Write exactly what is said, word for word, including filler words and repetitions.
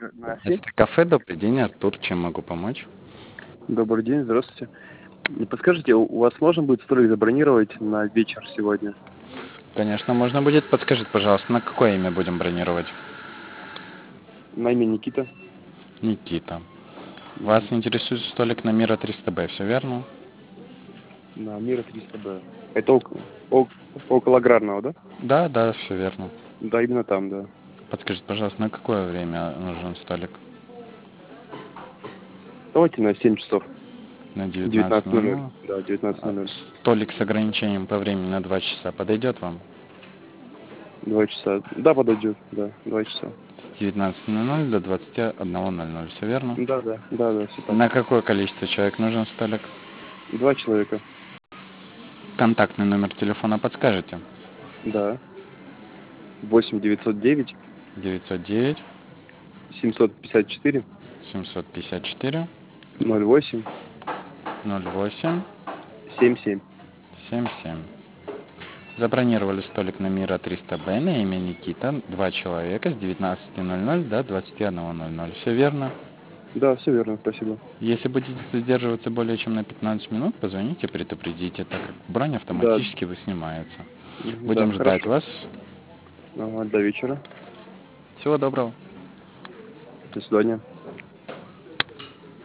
На семь? Это кафе «Добрый день», Артур. Чем могу помочь? Добрый день, здравствуйте. Не подскажите, у вас можно будет столик забронировать на вечер сегодня? Конечно, можно будет. Подскажите, пожалуйста, на какое имя будем бронировать? На имя Никита. Никита. Вас Мгм. интересует столик на Мира триста Б, все верно? На Мира триста Б. Это около, о- около Аграрного, да? Да, да, все верно. Да, именно там, да. Подскажите, пожалуйста, на какое время нужен столик? Давайте на семь часов. На девятнадцать девятнадцать ноль ноль ноль. ноль. Да, девятнадцать А, ноль ноль. Столик с ограничением по времени на два часа подойдет вам? Два часа. Да, подойдет, да, два часа. С девятнадцати ноль ноль до двадцати одного ноль ноль, все верно? Да, да, да, да, все так. На какое количество человек нужен столик? Два человека. Контактный номер телефона подскажете? Да. Восемь девятьсот девять девятьсот девять семьсот пятьдесят четыре семьсот пятьдесят четыре ноль восемь ноль восемь семь семь. семь семь. Забронировали столик на Мира триста Б на имя Никита. Два человека с девятнадцати ноль ноль до двадцати одного ноль ноль. Все верно? Да, все верно, спасибо. Если будете задерживаться более чем на пятнадцать минут, позвоните, предупредите, так как бронь Да, автоматически выснимается. мгм, да, Будем ждать хорошо. вас. Ага, до вечера. Всего доброго. До свидания.